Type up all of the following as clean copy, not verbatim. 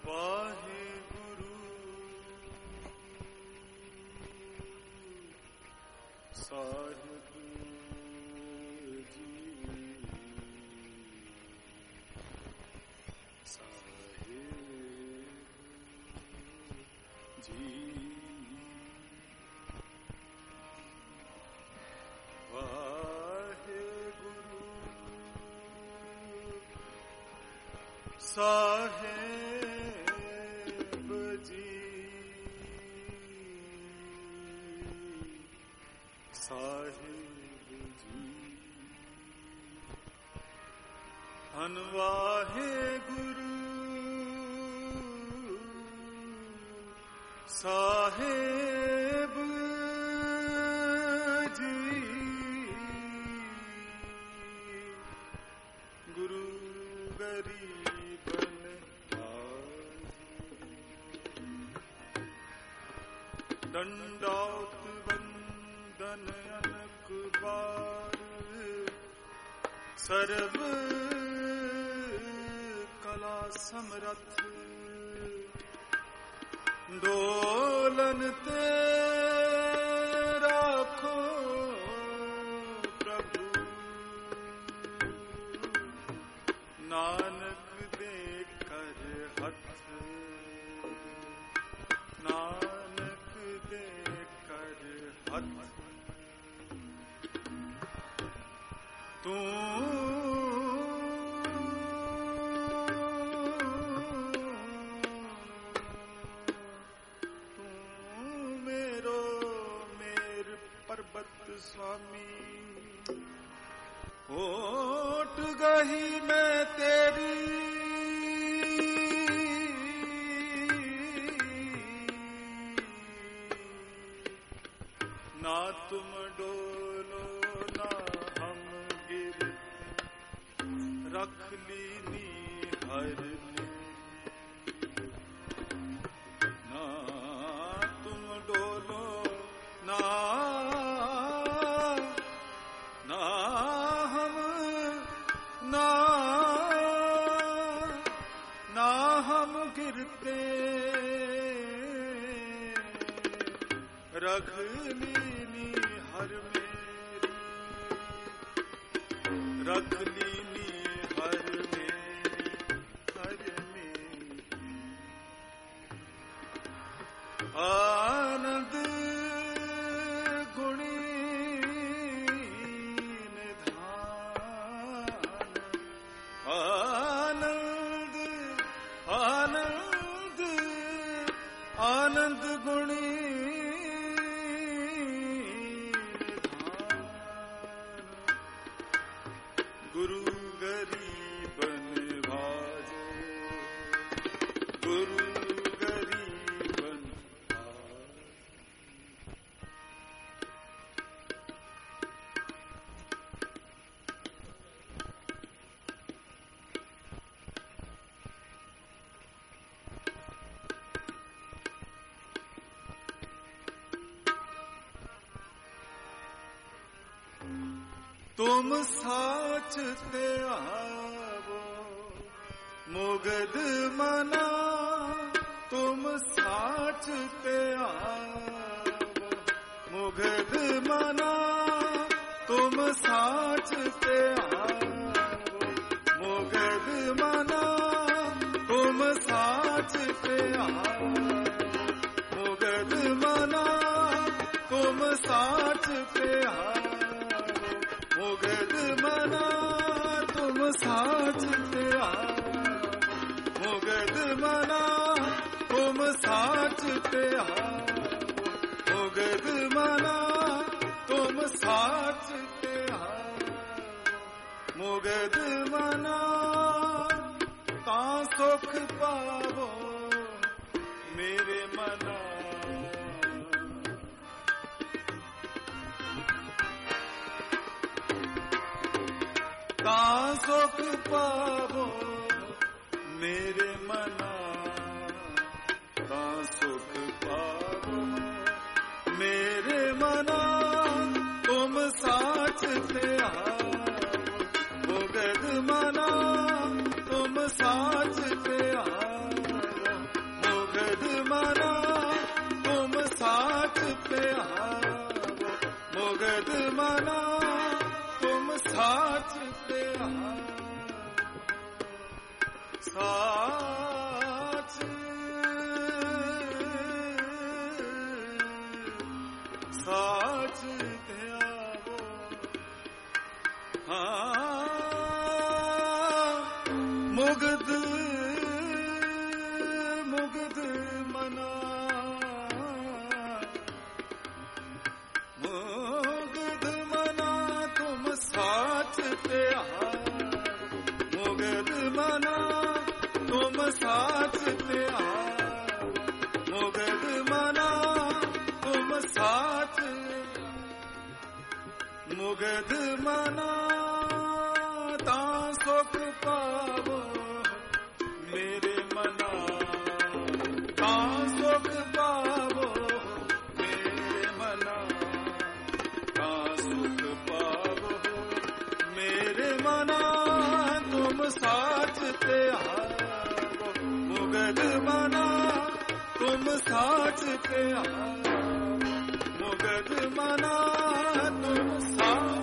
वाहेगुरु साहिब जी साहिब जी वाहेगुरु साहिब जी साहिब जी धन वाहेगुरु साहिब जी गुरु गरीबन दंडौत वंदन अनक बार सर्व कला समरथ डोलन ते राखो प्रभु नानक दे कर हथ नानक दे कर हथ तू मेरो मेर पर्वत स्वामी ओट गही मैं तेरी ना तुम डोलो ना हम गिर रख लीनी हर ना तुम डोलो ना ना हम ना ना हम गिरते रख लीनी हर मेरी रख लीनी हर मेरी हर मेरी आनंद गुणी निधान आनंद आनंद आनंद गुणी गुरु गरीबन भाजो गुरु गरीबन तुम साच ते आवो मुगद मना तुम साच ते आवो मुगद मना तुम साच ते आवो मुगद मना तुम साच ते आवो मुगद मना तुम साच ते आवो मुगद मना तुम साच ते आओ मुगद मना तुम साच ते आओ मुगद मना तुम साच ते आओ मुगद मना ता सुख पावो मेरे मना ता सुख पावो मेरे मना ता सुख पावो मेरे मना तुम साच ते आओ मुगद मना तुम साच ते आओ साच साच ध्यावो मुग्ध मुग्ध मना मुग्ध मना तुम साच ध्यावो मुग्ध मना तुम साच ध्यावो मुग्ध मना तुम साच मुग्ध मना ता सुख पावो मेरे मना ता सुख पावो मेरे मना ता सुख पावो मेरे मना तुम साच त्यागो मुग्ध मना तुम साच त्यागो मुग्ध मना तुम साच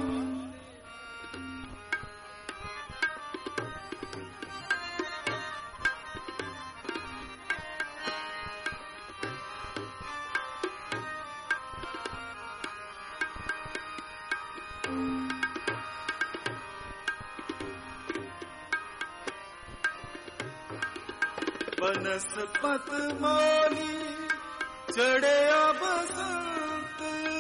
बनस्पत मौली चढ़या बसंत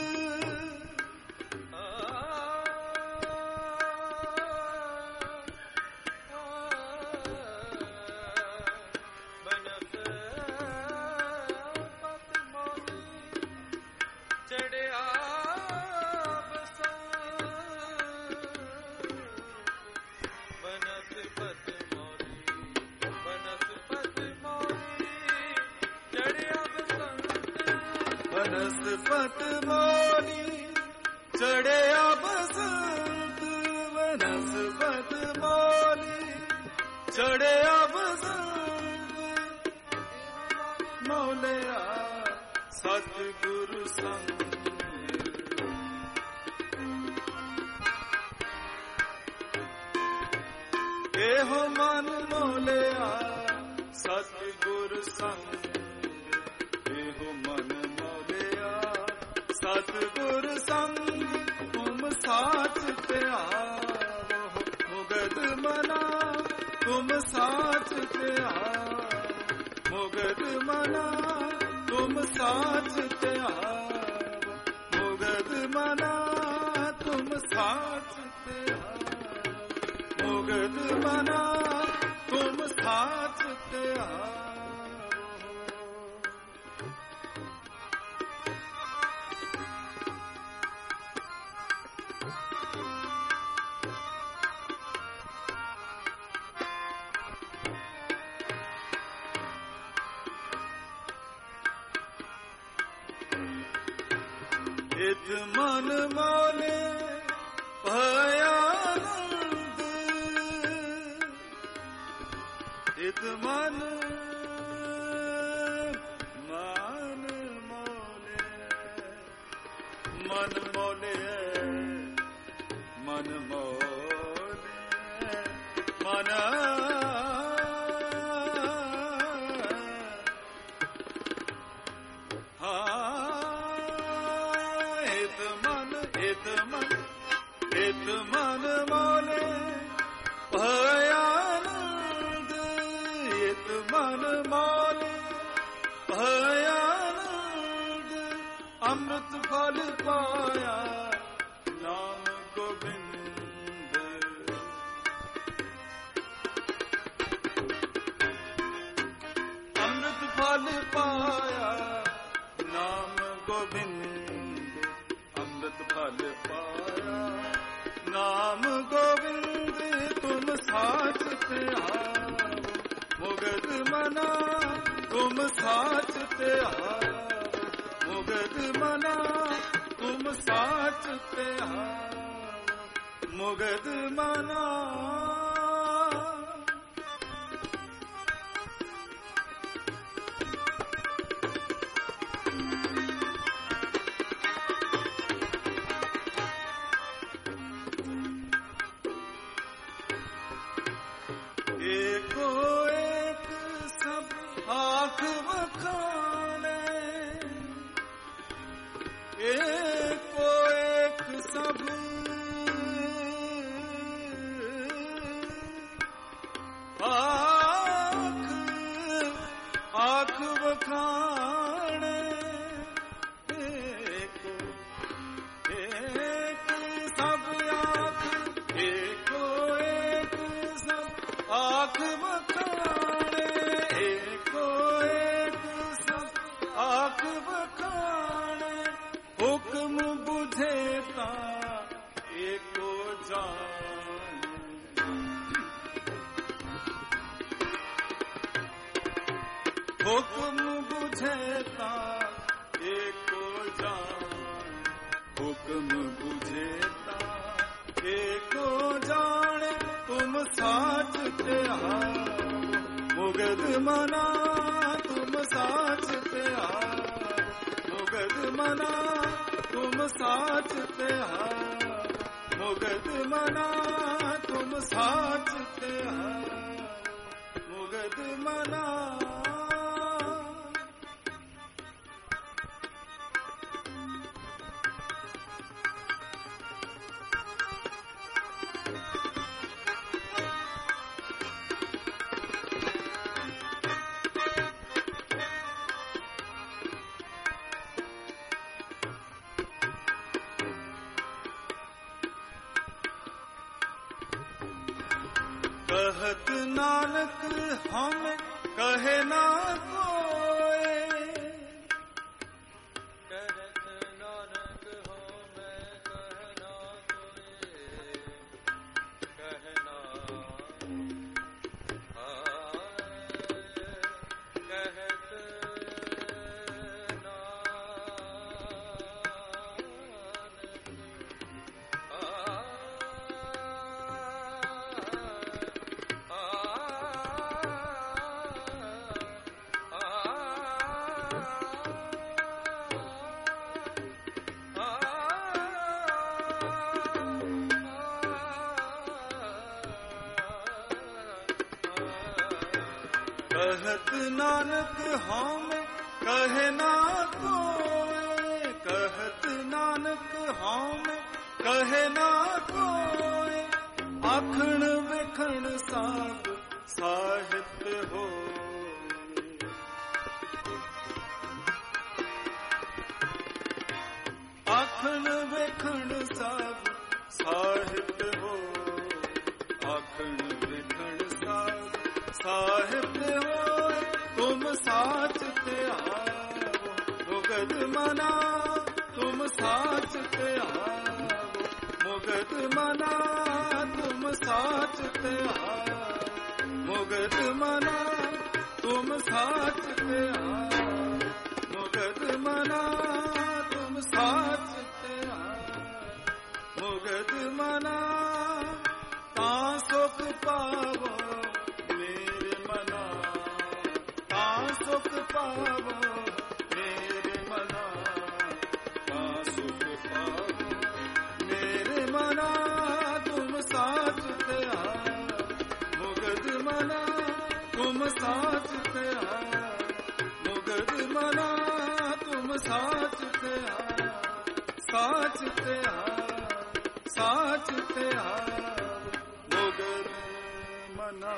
बनस्पत मौली चढ़या बसंत बनस्पत मौली चढ़या बसंत बनस्पत मौली चढ़या बसंत मौलिया सतगुरु संग एहो मन मौलिया सतगुरु संग एहो मन सतगुर संग तुम साच त्यागो मुग्ध मना तुम साच त्यागो मुग्ध मना तुम साच त्यागो मुग्ध मना तुम साच त्यागो मुग्ध मना तुम साच त्यागो इत मन मौले भयानंद इत मन मन मौले मन मौले मन मौले मन इत मन मौले भयानंद इत मन मौले भयानंद अमृत फल पाया नाम गोविंद अमृत फल पाया नाम गोविंद अमृत फल पाया नाम गोविंद तुम साच त्यागो मुग्ध मना तुम साच त्यागो मुग्ध मना तुम साच त्यागो मुग्ध मना एको एक आँख बखाने एको एक सब आँख बखाने एको एक सब आँख एको एक सब आँख बखाने एको एक सब आँख बखाने हुक्म बुझेता एको जान हुक्म बुझेता एको जान हुक्म बुझेता एको जाने तुम साचते हारो मुगद मना तुम साचते हारो मुगद मना तुम साचते हारो मुगद मना तुम साचते हारो मुगद मना कहत नानक हम कहे ना कोई कहत नानक हम कहे ना कोई कहना कहत कहत नानक हम कहे ना कोई कहत नानक हम कहे ना कोई आखण विखण सब साहित्य हो आखण विखण सब साहित्य हो आखण विखण सब साहित्य हो तुम साचते आओ मुगद मना तुम साचते आओ मुगद मना तुम साचते आओ मुगद मना तुम साचते आओ मुगद मना तुम साचते आओ मुगद मना ता सुख पावो सुख पावो मेरे मना ता सुख पावो मेरे मना तुम साचते आओ मुगद मना तुम साचते आओ मुगद मना तुम साचते आओ साचते आओ साचते आओ मुगद मना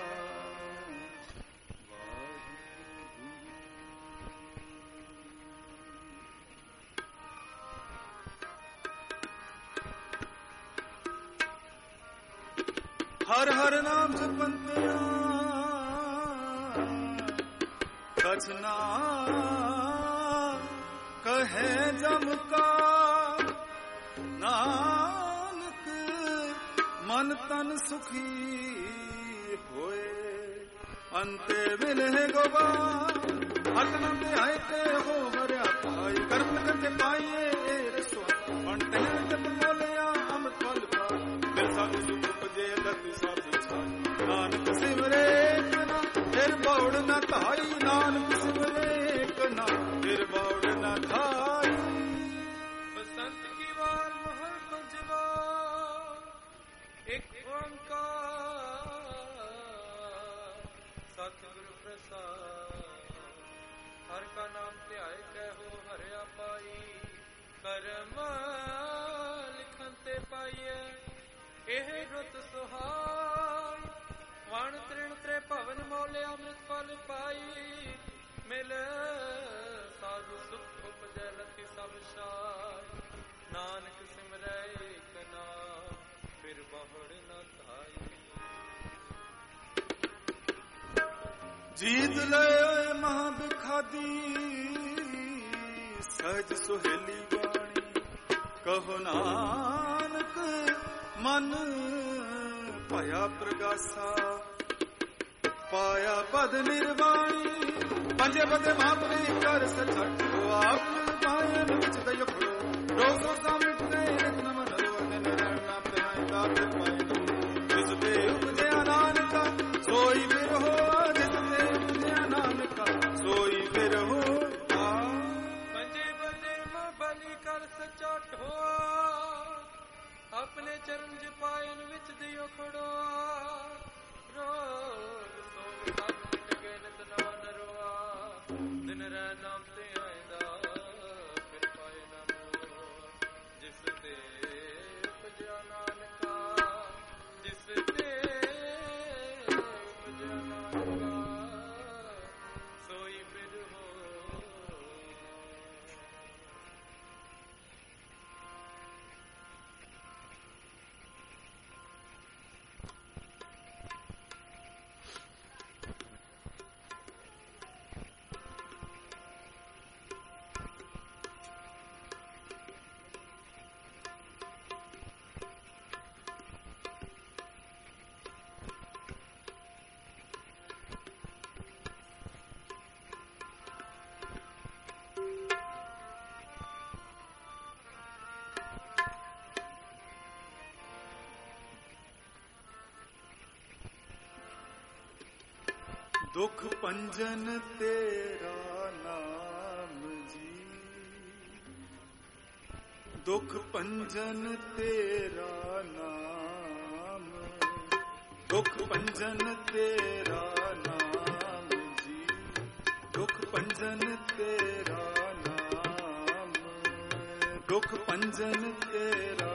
हर हर नाम जपंतिया कछना कहे जम का नानक मन तन सुखी होए अंते मिले गोबा हटना ते हो हरिया पाई कर्म करके पाइए पंटे जब मोलिया हम फल पा दिल साधु सुख उपजे लत सब छाई नानक सिमरे ना फिर बौड़ न खाई नानक सिमरे ना फिर बौड़ न खाई बसंत की बार महल पंजवा एक ओंकार सतगुरु प्रसाद हर का नाम ध्याए कहो हरिया पाई करम लिखन ते पाइए एह रुत सुहाई वण तृण त्रे भवन मोले अमृत फल पाई मिल साधु सुख उपजै लखि सब शाय नानक सिमरै एक नाम फिर बहुड़ न धाई जीत ले महाबिखादी सहज सुहेली बाणी कहो नानक मन पाया प्रगासा पाया पद निर्वाणी पंजे बदे महापुरी कर सचट आप पायन विच दय खड़ो रोज़ो सामिट ने एक नमन रोने नरना प्यायता पायन जिस पे उपजे नानका सोई फिर हो जिस पे उपजे नानका सोई फिर हो पंजे बदे बलि कर सचट हो अपने चरण पायन विच दियो खड़ो रोग सोग सब मिट गए नित नाम नरोआ दिन रह नाम ते आएंदा फिर पाए ना मोह जिस ते उपजया नानका जिस ते उपजया नानका सोई फिर हो दुख पंजन तेरा नाम जी दुख पंजन तेरा नाम दुख पंजन तेरा नाम जी दुख पंजन तेरा नाम दुख पंजन तेरा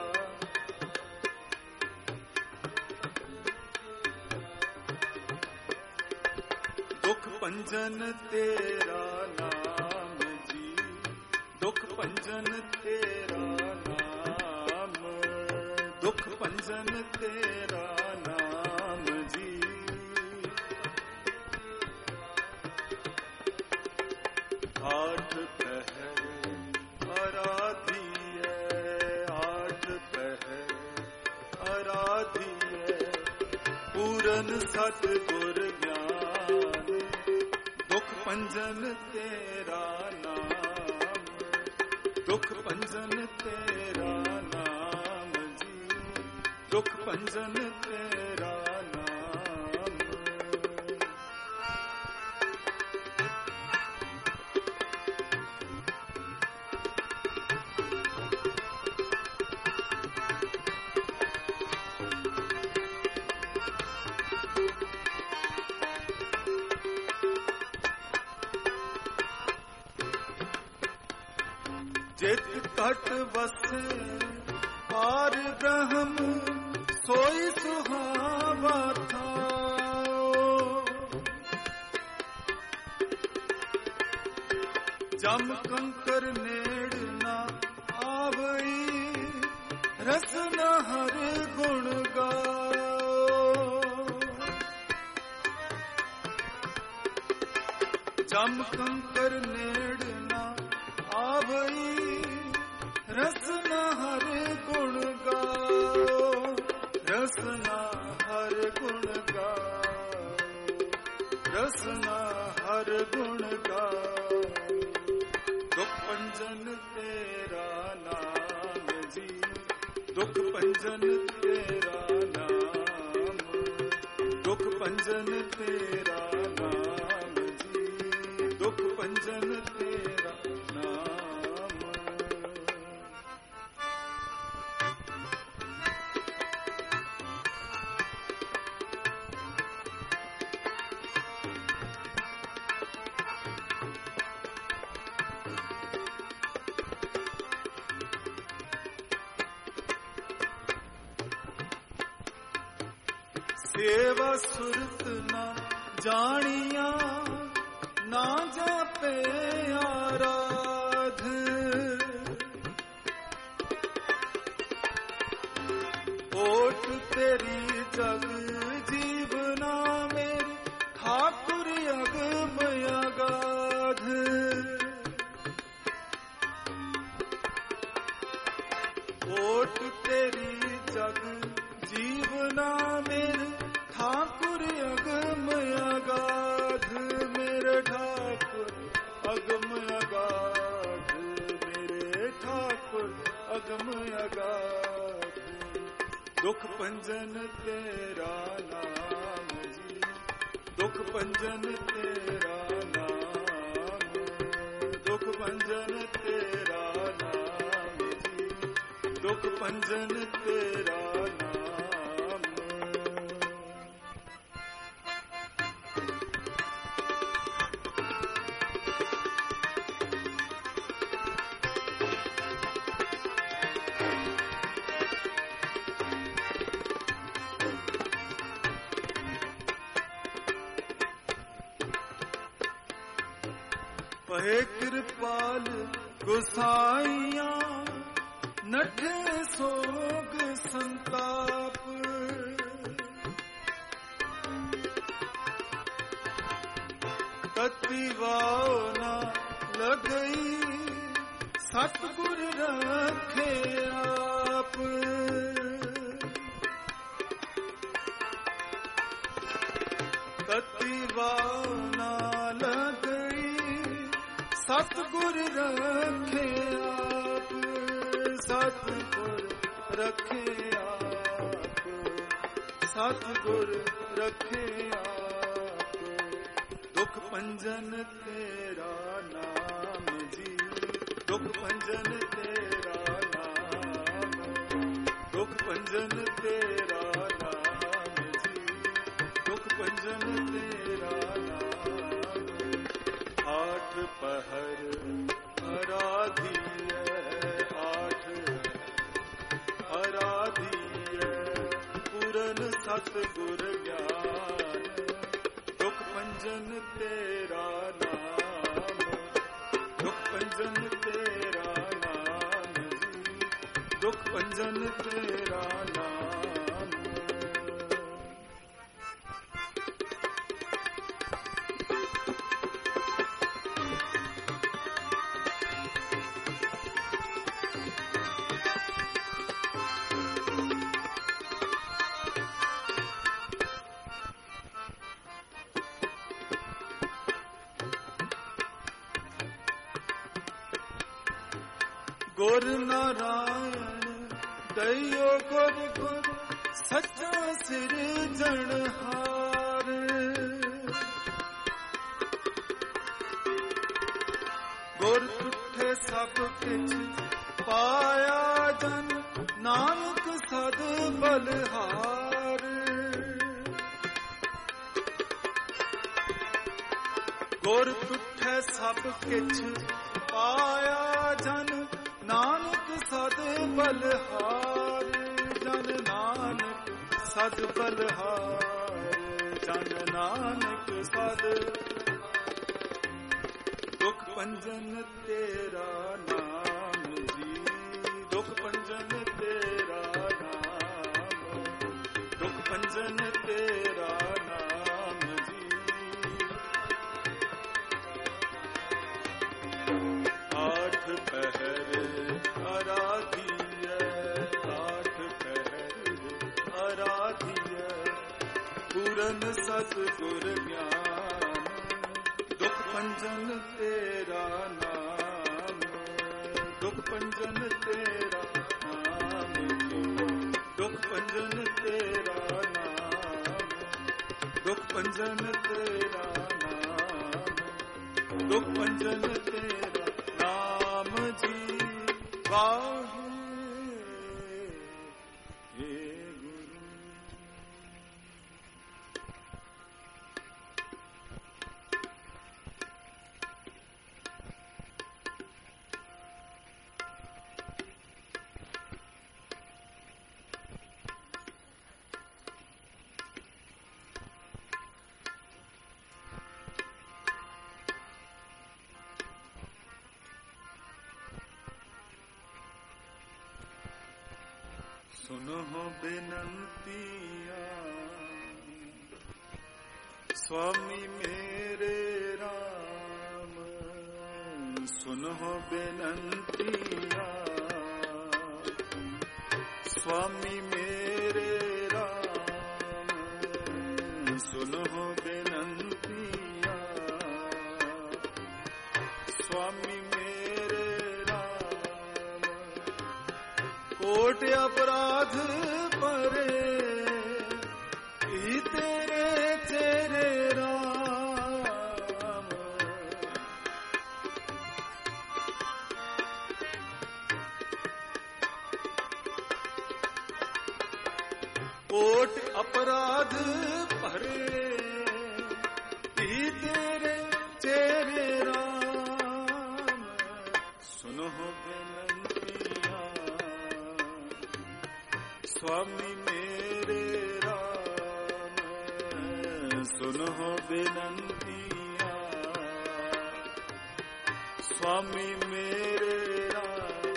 दुख पंजन तेरा नाम जी दुख पंजन तेरा नाम दुख पंजन तेरा नाम जी आठ पहर आराधिए आठ पहर आराधिए पूरन सतगुर ज्ञान दुख पंजन तेरा नाम दुख पंजन तेरा नाम जी दुख पंजन तेरा नाम जित तट बस पार ब्रह्म सोई सुहावा था जम कंकर नेड़ न आवई रस न हर गुण गाओ जम कंकर नेड़ न आवई रस न हर गुण गाओ रस न हर गुण गाओ रस न हर गुण गाओ दुख पंजन तेरा नाम जी दुख पंजन तेरा नाम दुख पंजन तेरा नाम जी दुख पंजन तेरा नाम सेवा सुरत ना जानिया ना जापे आराध ओट तेरी जग जीवना मेरी ठाकुर अगम अगाध ओट तेरी जग जीवना मेरे ठाकुर अगम अगाध मेरे ठाकुर अगम अगाध मेरे ठाकुर अगम अगाध दुख पंजन तेरा नाम जी दुख पंजन तेरा नाम दुख पंजन तेरा नाम जी दुख पंजन तेरा नाम पहे कृपाल गुसाइया नठे सोग संताप तति वाव न लगई सतगुर रखे आप तति वाव न लगई सतगुर रखे आप सतगुर रखे आप सतगुर रखे आप दुख पंजन तेरा नाम जी दुख पंजन तेरा नाम दुख पंजन तेरा नाम जी दुख पंजन तेरा नाम आठ पहर आराधिय आठ आराधिय पूरन सतगुर ज्ञान दुख पंजन तेरा नाम दुख पंजन तेरा नाम जी दुख पंजन तेरा नाम गुर नारायण दयो गुर गुर सच्चा सिरजनहार गुर तुठे सब किछ पाया जन नानक सद बलहार गुर तुठे सब किछ पाया जन नानक सद बलहार जन नानक सद बलहार जन नानक सद दुख पंजन तेरा नाम जी दुख पंजन तेरा नाम दुख पंजन तेरा नाम जी आठ पहर आराधिय आठ पहर आराधिय पूरन सतगुर ज्ञान दुख पंजन तेरा नाम दुख पंजन तेरा नाम दुख पंजन तेरा नाम दुख पंजन तेरा नाम दुख पंजन तेरा नाम जी वाहे सुनो बेनंतियां स्वामी मेरे राम, सुनो बेनंतियां स्वामी मेरे राम, सुनो बेनंतियां स्वामी मेरे राम। कोट अपराध परे ही तेरे चेरे राम, कोट अपराध परे ही तेरे चेरे राम, सुनो बेनंतियां स्वामी मेरे राम, सुनो बेनंतियां स्वामी मेरे राम।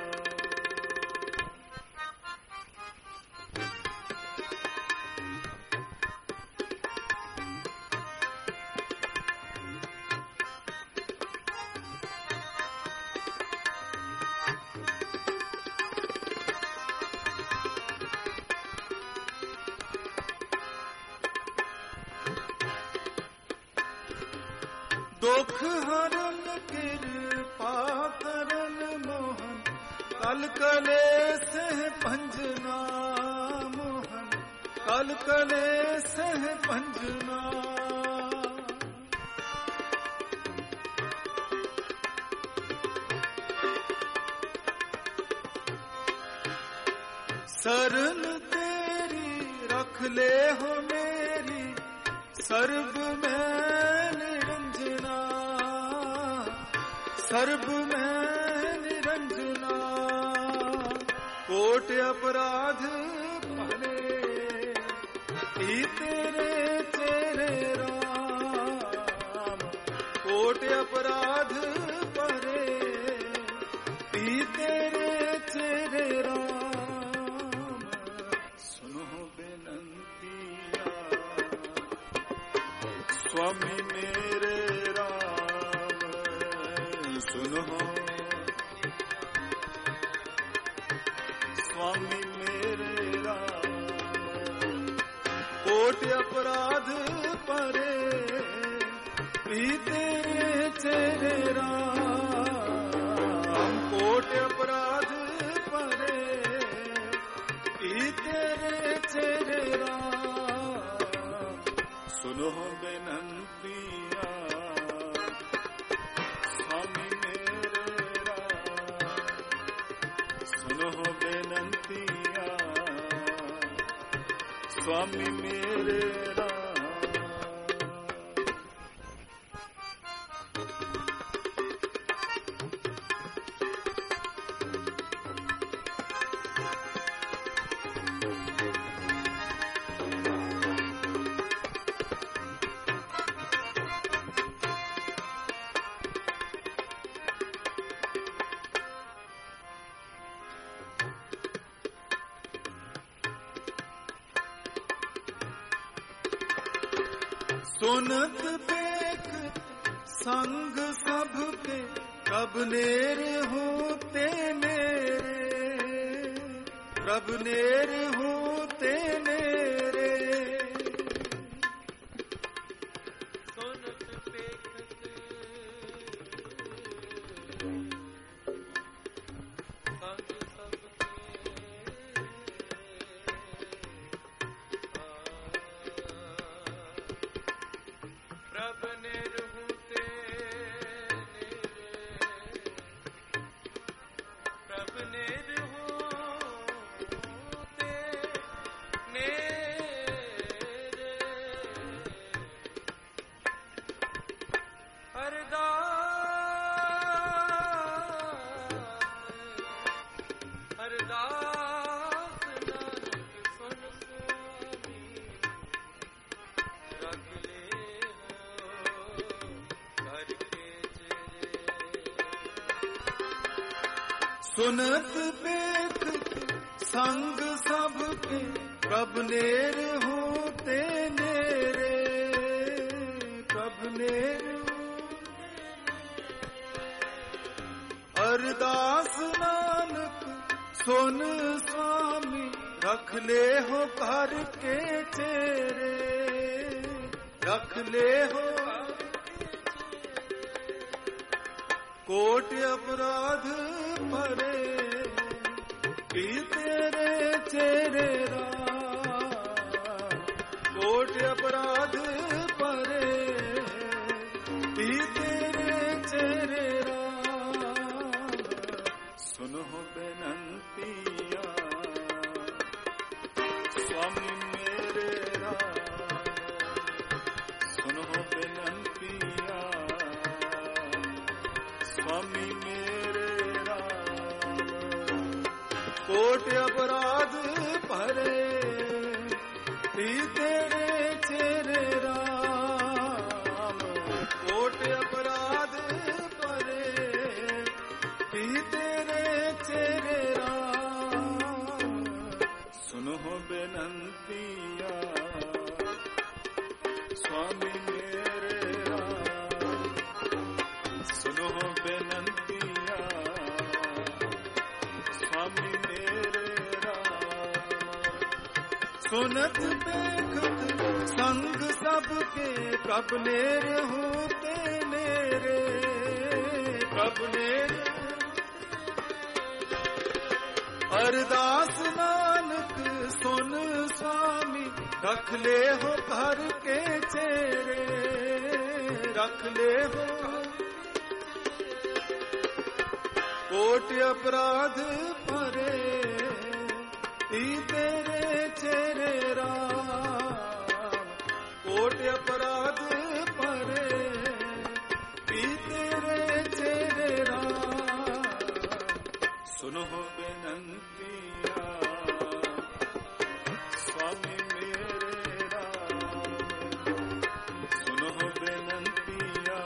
दुख हरन कृपा करन मोहन, कल कलेस भंजना मोहन, कल कलेस भंजना। शरण तेरी रख ले हो मेरी, सर्ब में निरंजना, सर्ब में निरंजना। कोट अपराध परे ही तेरे चेरे राम, कोट अपराध परे ही तेरे चेरे राम, सुनो बेनंतियां स्वामी मेरे राम, सुनो स्वामी मेरे राम। कोट अपराध परे ही तेरे चेरे राम, कोट अपराध परे ही तेरे चेरे राम, सुनो बेनंतियां स्वामी मेरे राम, सुनो बेनंतियां स्वामी मेरे राम। सुनत बेख संग सब के, कब नेर होते मेरे, कब नेर होते मेरे। सुनत बेख संग प्रभ निर्हूते प्रभ निर्हूते नेरे। हरदास हरदास नानक सुन स्वामी, रख ले सुनत बेख संग सबके प्रभ नेर होते नेरे, प्रभ नेर अरदास नानक सुन स्वामी, रख ले हो घर के चेरे, रख ले हो कोट अपराध परे, पी तेरे चेरे राम, कोट अपराध परे, पी तेरे चेरे राम। सुनो बेनंतिया स्वामी मेरे राम, सुनो बेनंतिया स्वामी मेरे राम। कोट अपराध भरे, पी तेरे चेरे राम, कोट अपराध भरे, पी तेरे चेरे राम। सुनो बेनंतिया स्वामी मेरे राम, सुनो बेनंतिया स्वामी मेरे राम। सुनत देखत संग सबके प्रभ नेर होते नेरे, प्रभ नेर अरदास नानक सुन स्वामी, रख ले हो घर के चेरे, रख ले हो कोट अपराध भरे, पी तेरे चेरे राम, कोट अपराध भरे, पी तेरे चेरे राम। सुनो बेनंतिया स्वामी मेरे राम, सुनो बेनंतिया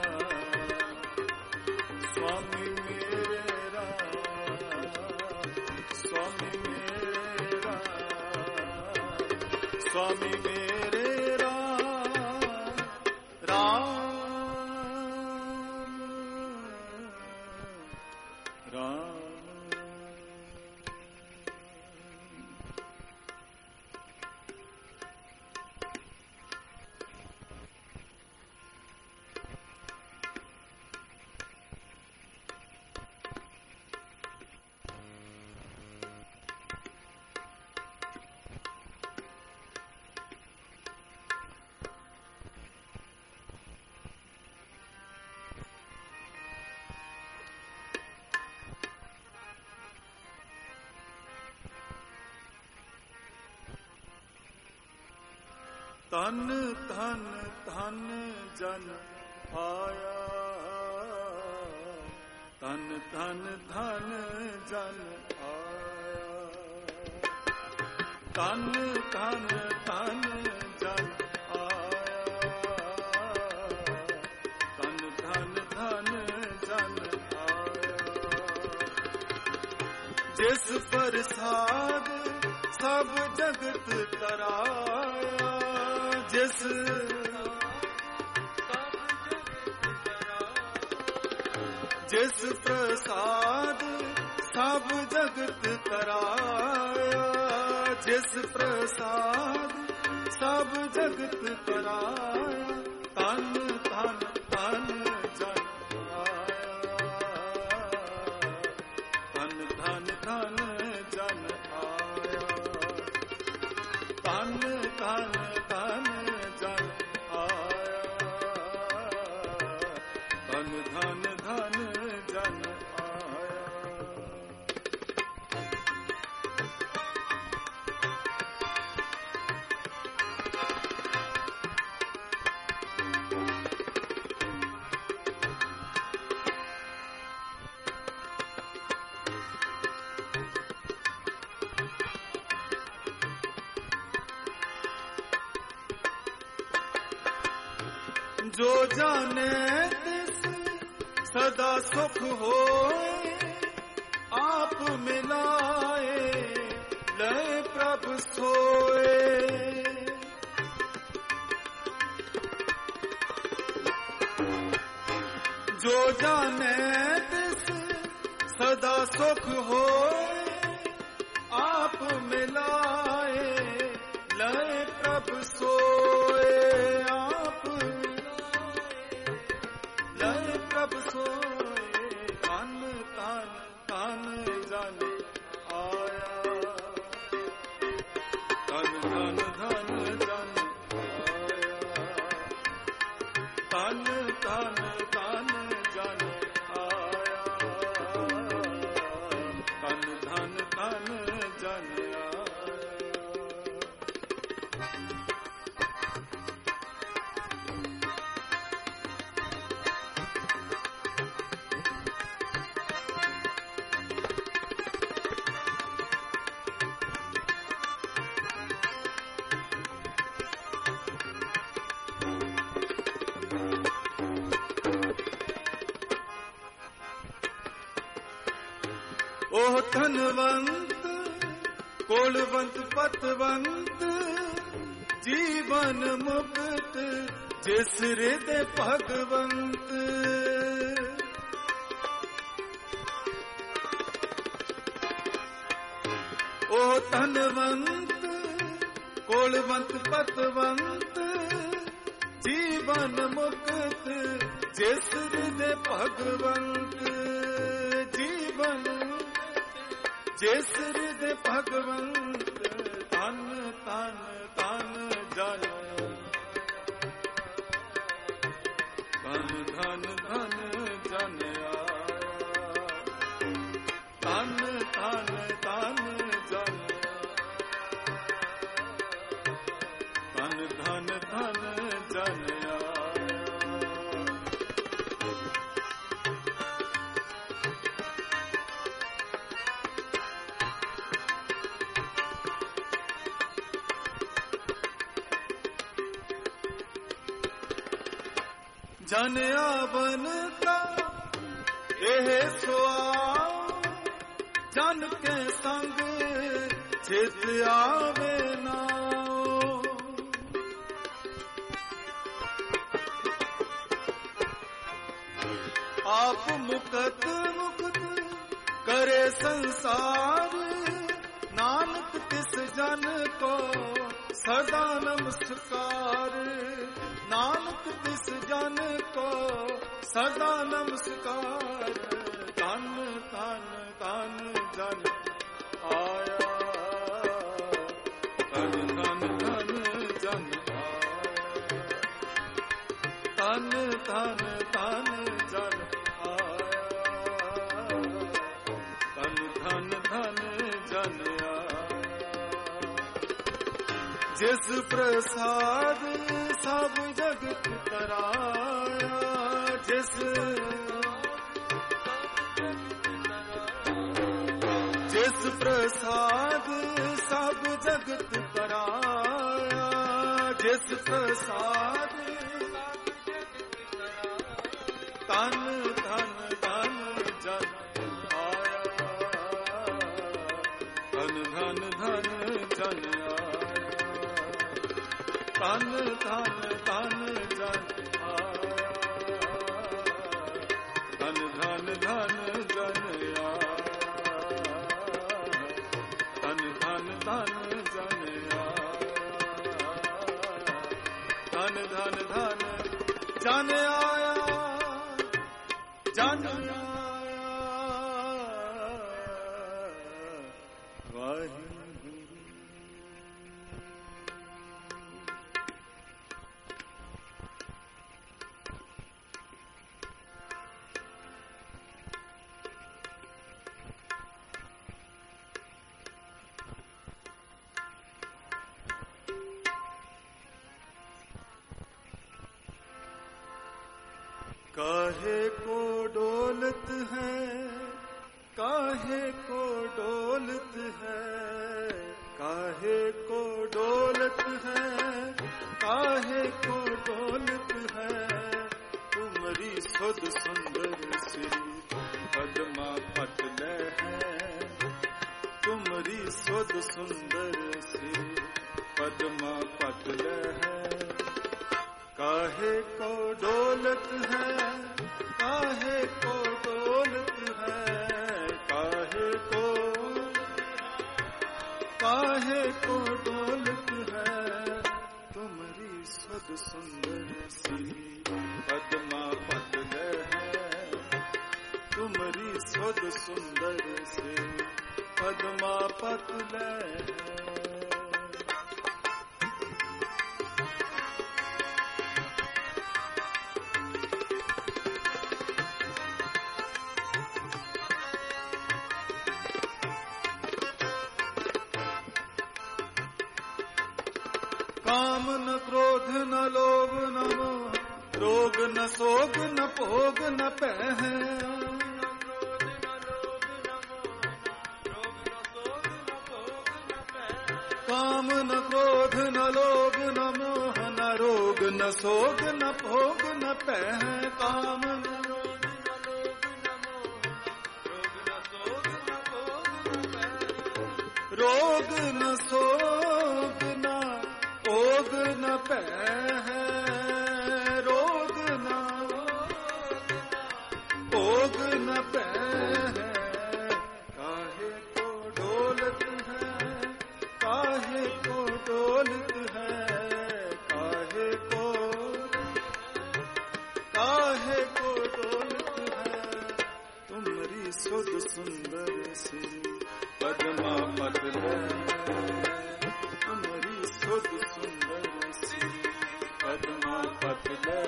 स्वामी मेरे राम, स्वामी मेरे राम, स्वामी मेरे राम, राम राम। तन धन धन जन आया, तन धन धन जन आया, तन धन धन जन आया, तन धन धन जन आया। जिस प्रसाद सब जगत तराया, जिस जिस प्रसाद सब जगत तराया, जिस प्रसाद सब जगत तराया, तन धन धन जन आया, तन धन धन जन आया, तन धन धन जन आया, तन धन धन जन आया। जो जाने तिस सदा सुख होए, आप मिलाए प्रभ सोए। जो जाने तिस सदा सुख होए, आप मिलाए लय प्रभ सोए। आप लय प्रभ सोए, तन तन तन जन आया, तन धन धन जन आया, तन तन तन जन आया, तन धन तन जन आया। ओह धनवंत कोलवंत पतवंत, जीवन मुक्त जिस हृदय भगवंत। ओह धनवंत कोलवंत पतवंत, जीवन मुक्त जिस हृदय भगवंत। जीवन जिस हृदय भगवंत, तन तन तन जन, तन धन धन जन आया, तन तन तन जन, तन धन धन जन आया। जन आवन का एह सुआव, जन के संग चित आवे नाओ। आप मुकत मुक्त करे संसार, नानक तिस जन को सदा नमस्कार। नानक तिस जन को सदा नमस्कार, तन तन तन जन आया, तन तन तन जन आया, तन तन तन जन आया, तन धन धन जन आया। जिस प्रसाद सब जगत तराया, जिस प्रसाद सब जगत तराया, जिस प्रसाद तन धन धन जन आया, तन धन धन जन आया, तन धन धन जन आया, तन धन धन जन आया, तन धन धन जन आया, तन धन धन जन आया, जन आया। वाहिगुरु। काहे को डोलत है, काहे को डोलत है, काहे को डोलत है, काहे को डोलत है। तुमरी सुध सुंदर श्री पदमा पटले है, तुमरी सुध सुंदर डोलत है, काहे को डोलत है, काहे को डोलत है। तुम्हारी सुध सुंदर सी पद्मा पतल है, तुम्हारी सुध सुंदर से पद्मा पतल है। काम न क्रोध न लोभ न मोह, रोग न सोग न भोग न पैह। काम न क्रोध न लोभ न मोह, न रोग न सोग न भोग न पैह। काम न रोग न सोग न भोग न पैह, रोग न भोग न पैह। काहे को डोलत है, काहे को डोलत है, काहे को डोलत है। तुम्हारी सुध सुंदर सी पद्मा पतल है, तुम्हारी सुध सुंदर सी पद्मा पतल है।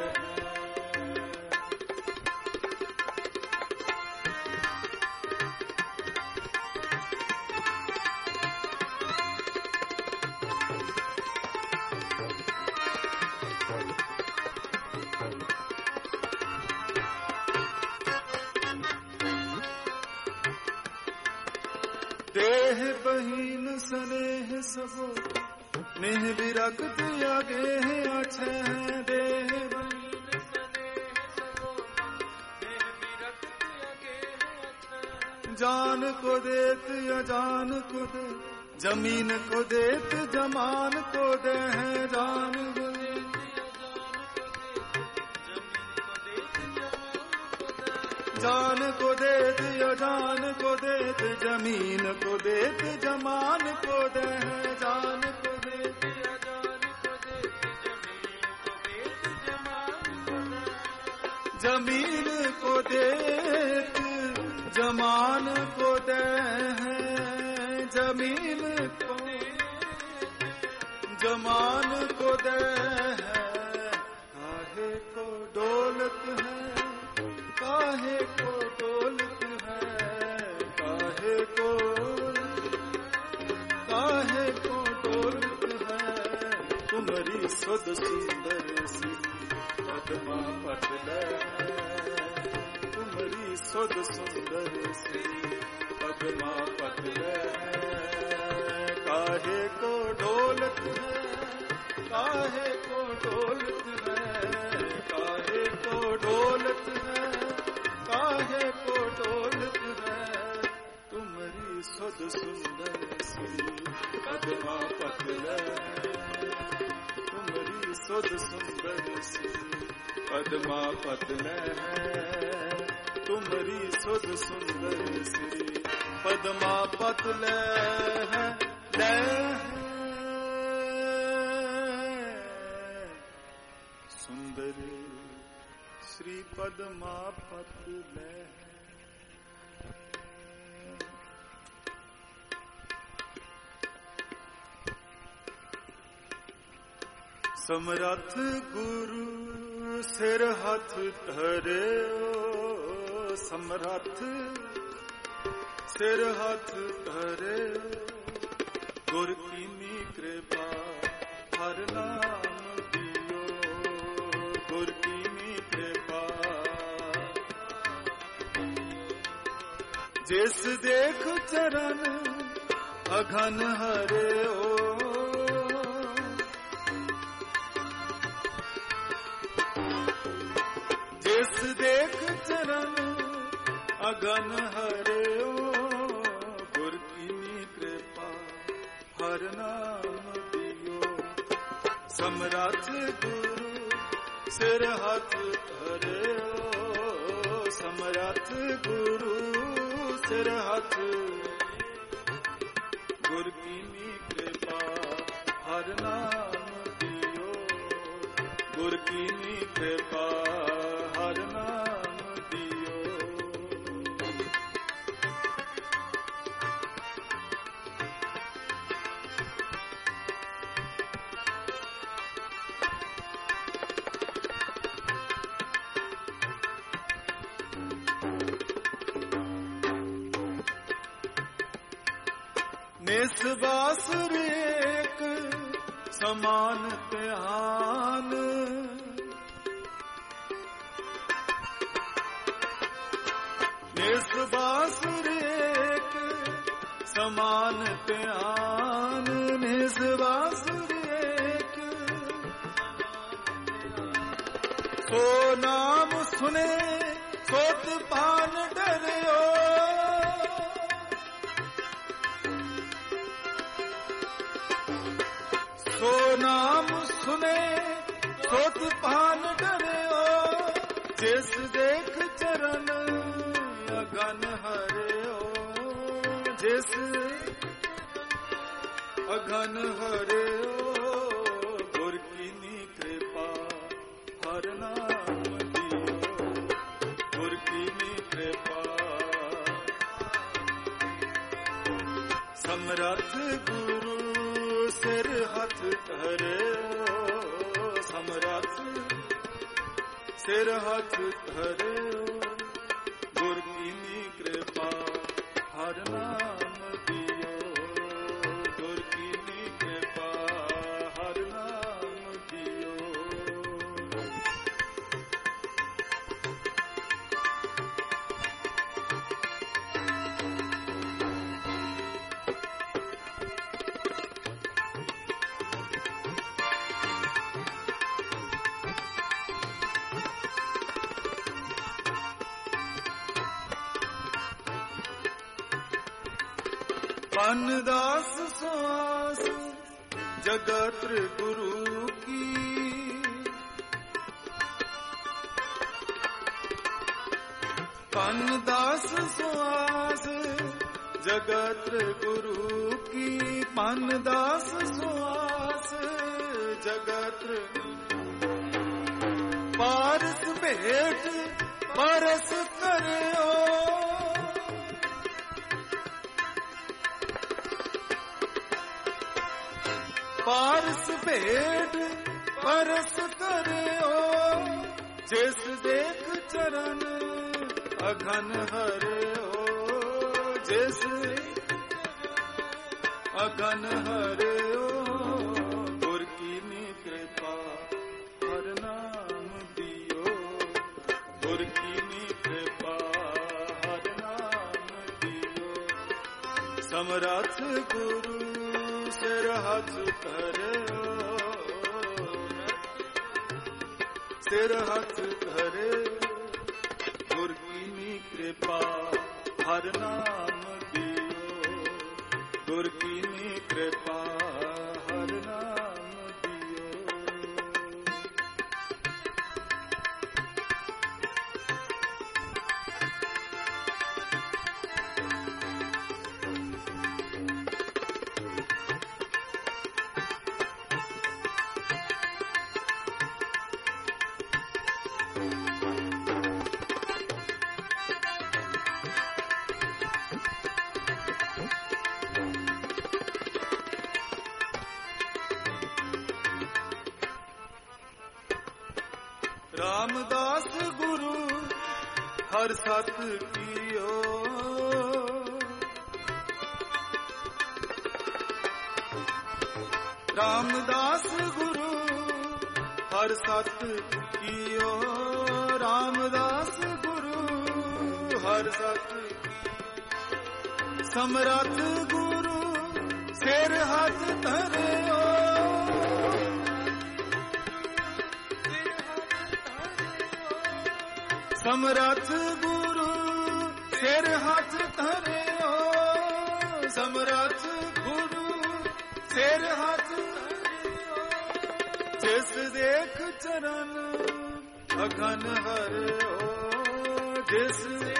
देह बहीन स्नेह सबो, नेह विरक्त आगे है अच्छे हैं। देह बहीन स्नेह सबो, नेह विरक्त आगे है अच्छे। जान को देत अजान को दे, जमीन को देत जमान को दे है। जान को देत जान को देत अजान को देत, जमीन को देत जमान को दे है। जान को देत अजान को देत, जमीन को देत जमान को दे है। जमीन को जमान को दे है। काहे को डोलत है, काहे को डोलत है, काहे को डोलत है। तुम्हारी सुध सुंदर सी पद्मा पतल है, तुम्हारी सुध सुंदर सी पद्मा पतल है। काहे को डोलत है, काहे को डोलत है, काहे को डोलत है, काहे को डोलत है। तुम्हारी सुध सुंदर सी पद्मा पतल है, तुम्हारी सुध सुंदर सी पद्मा पतल है। तुम्हारी सुध सुंदर सी पद्मा पतल है। सुंदर श्री पद्मा पतल है। समरथ गुरु सिर हाथ धरे, समरथ सिर हाथ धरे। गुर की कृपा हर नाम दियो, गुर की कृपा। जिस देख चरण अघन हरे ओ, जिस देख चरण अघन हरे ओ। गुर की कृपा हर नाम दियो। समरथ गुरु ਸਿਰ ਹੱਥ ਧਰਿਓ ਸਮਰੱਥ ਗੁਰੂ ਸਿਰ ਹੱਥ ਗੁਰ ਕੀਨੀ ਕਿਰਪਾ ਹਰ ਨਾਮ ਦਿਓ ਗੁਰ ਕੀਨੀ ਕਿਰਪਾ ਹਰ ਨਾਮ ਦਿਓ ਨਿਸ ਬਾਸੁਰ ਏਕ ਸਮਾਨ ਧਿਆਨ ਨਿਸ ਬਾਸੁਰ ਏਕ ਸਮਾਨ ਧਿਆਨ ਨਿਸ ਬਾਸੁਰ ਏਕ ਸੋ ਨਾਮ ਸੁਨੇ ਸੋਤ ਪਾਨ ਡਰਿਓ ਸੋ ਨਾਮ ਸੁਨੇ ਸੋਤ ਪਾਨ ਡਰਿਓ ਜਿਸ ਦੇਖ ਚਰਨ ਅਗਨ ਹਰਿਓ ਜਿਸ ਅਗਨ ਹਰਿਓ ਗੁਰ ਕੀਨੀ ਕਿਰਪਾ ਹਰ ਨਾਮ ਦਿਓ ਗੁਰ ਕੀਨੀ ਕਿਰਪਾ ਸਮਰੱਥ ਗੁਰੂ ਸਿਰ ਹੱਥ ਧਰਿਓ ਸਮਰੱਥ ਸਿਰ ਹੱਥ ਧਰਿਓ ਗੁਰ ਕੀਨੀ ਕਿਰਪਾ ਹਰ ਨਾਮ ਦਿਓ ਗੁਰ ਕੀਨੀ ਕਿਰਪਾ ਹਰ ਨਾਮ ਦਿਓ ਪਨ ਦਾਸ ਸੁਆਸ ਜਗਤ ਗੁਰੂ ਕੀ ਪਨ ਦਾਸ ਸੁਆਸ ਜਗਤ ਗੁਰੂ ਕੀ ਪਨ ਦਾਸ ਸੁਆਸ ਜਗਤ ਪਾਰਸ ਭੇਟ ਪਰਸ ਕਰਿਓ ਪਾਰਸ ਭੇਟ ਪਰਸ ਕਰਿਓ ਜਿਸ ਦੇਖ ਚਰਨ ਅਗਨ ਹਰਿਓ ਜਿਸ ਅਗਨ ਹਰਿਓ ਗੁਰ ਕੀਨੀ ਕਿਰਪਾ ਹਰ ਨਾਮ ਦਿਓ ਗੁਰ ਕੀਨੀ ਕਿਰਪਾ ਹਰ ਨਾਮ ਦਿਓ ਸਮਰੱਥ ਗੁਰੂ ਸਿਰ ਹੱਥ ਧਰਿਓ ਸਿਰ ਹੱਥ ਧਰਿਓ ਗੁਰ ਕੀਨੀ ਕਿਰਪਾ ਹਰ ਨਾਮ ਦਿਓ ਗੁਰ ਕੀਨੀ ਕਿਰਪਾ ਹਰ ਨਾਮ ਦਿਓ ਰਾਮਦਾਸ ਗੁਰੂ ਹਰ ਸਤ ਕੀਓ ਰਾਮਦਾਸ ਗੁਰੂ ਹਰ ਸਤ ਕੀਓ ਰਾਮਦਾਸ ਗੁਰੂ ਹਰ ਸਤ ਸਮਰੱਥ ਗੁਰੂ ਸਿਰ ਹੱਥ ਧਰਿਓ ਸਮਰੱਥ ਗੁਰੂ ਸਿਰ ਹੱਥ ਧਰਿਓ ਸਮਰੱਥ ਗੁਰੂ ਸਿਰ ਹੱਥ ਧਰਿਓ ਜਿਸ ਦੇਖ ਚਰਨ ਅਗਨ ਹਰਿਓ ਜਿਸ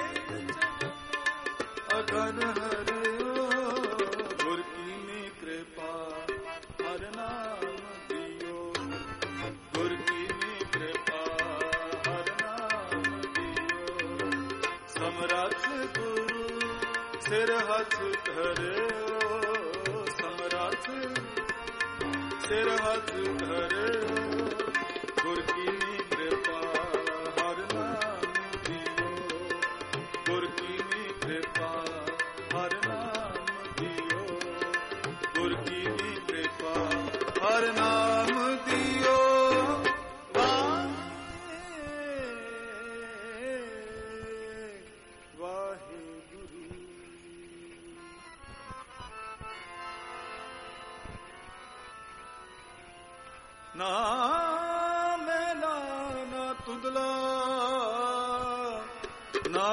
ਅਗਨ ਹਰਿਓ ਗੁਰ ਕੀਨੀ ਕਿਰਪਾ ਹਰਿ ਨਾਮ ਦਿਓ ਗੁਰ ਕੀਨੀ ਕਿਰਪਾ ਹਰਿ ਨਾਮ ਦਿਓ ਸਮਰੱਥ ਗੁਰੂ ਸਿਰ ਹੱਥ ਧਰਿਓ ਸਮਰੱਥ ਸਿਰ ਹੱਥ ਧਰਿਓ ਗੁਰ ਕੀਨੀ ਕਿਰਪਾ ਹਰਿ ਨਾਮ ਦਿਓ ਗੁਰ ਕੀਨੀ ਕਿਰਪਾ ਹਰਿ ਨਾਮ ਦਿਓ ਗੁਰ ਕੀਨੀ ਕਿਰਪਾ ਹਰਿ ਨਾਮ ਦਿਓ ਵਾਹਿਗੁਰੂ। ਨਾ ਮੈਲਾ ਨਾ ਤੁਦਲਾ ਨਾ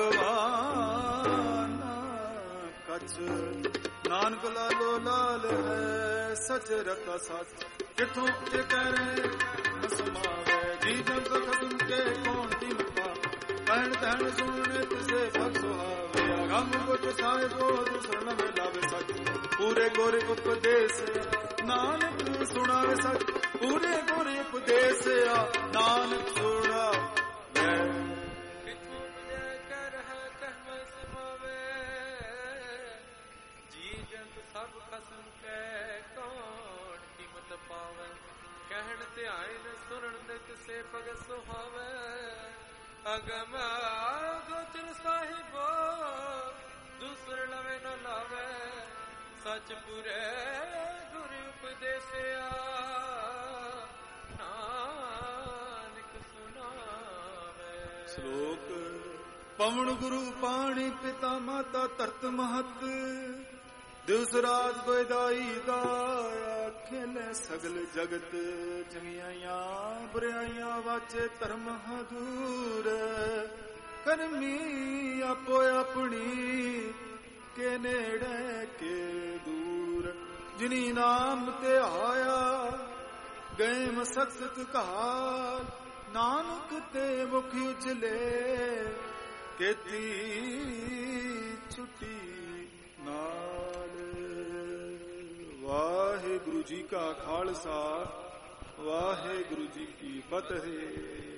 ਭਗਵਾਨ ਕਛ ਨਾਨਕ ਲਾਲੋ ਲਾਲ ਹੈ ਸਚ ਰਤਾ ਸਚ ਕਿਥੋਂ ਤੇ ਕਰੇ ਸਮਾਵੇ ਜੀ ਜੰਤ ਖਸਮ ਕੇ ਕੌਣ ਤਿਨ ਪਾ ਕਹਿਣ ਤਹਿਣ ਸੁਣਨੇ ਤਿਸੇ ਭਗ ਸੁਹਾਵੇ ਅਗੰਮ ਗੁਟ ਸਾਹਿਬੋ ਦੁਸਰਨ ਮੇ ਲਾਵੇ ਸਚ ਪੂਰੇ ਗੋਰੇ ਉਪਦੇਸ ਨਾਨਕ ਸੁਣਾਵੇ ਸਚ ਪੂਰੇ ਗੋਰੇ ਉਪਦੇਸ ਨਾਨਕ ਸੁਣਾਵੇ ਕਹਿਣ ਧਿਆਨ ਸੁਣਨ ਦੇ ਕਿਸੇ ਭਗਤ ਸੁਹਾਵੇ ਅਗਮ ਗੋਚਰ ਸਾਹਿਬੋ ਦੂਸਰ ਲਵੇ ਨ ਲਾਵੇ ਸਚ ਪੂਰੇ ਗੁਰ ਉਪਦੇਸਿਆ ਨਾਨਕ ਸੁਣਾਵੇ। ਸ਼ਲੋਕ ਪਵਨ ਗੁਰੂ ਪਾਣੀ ਪਿਤਾ ਮਾਤਾ ਧਰਤ ਮਹਤ ਦਿਵਸ ਰਾਤ ਕੋਈ ਦਾਈ ਗਾਇਆ ਖੇਲੇ ਸਗਲ ਜਗਤ ਚੰਗਿਆਈਆਂ ਬੁਰਾਈਆਂ ਵਾਚੇ ਧਰਮ ਹਦੂਰ ਕਰਮੀ ਆਪੋ ਆਪਣੀ ਕੇ ਨੇੜੇ ਕੇ ਦੂਰ ਜਿਨੀ ਨਾਮ ਤੇ ਆਇਆ ਗਏ ਮਸਕਤ ਕਾਲ ਨਾਨਕ ਤੇ ਮੁਖ ਉਜਲੇ ਕੀਤੀ ਛੁੱਟੀ ਨਾਲ। ਵਾਹਿਗੁਰੂ ਜੀ ਕਾ ਖਾਲਸਾ ਵਾਹਿਗੁਰੂ ਜੀ ਕੀ ਫਤਿਹ।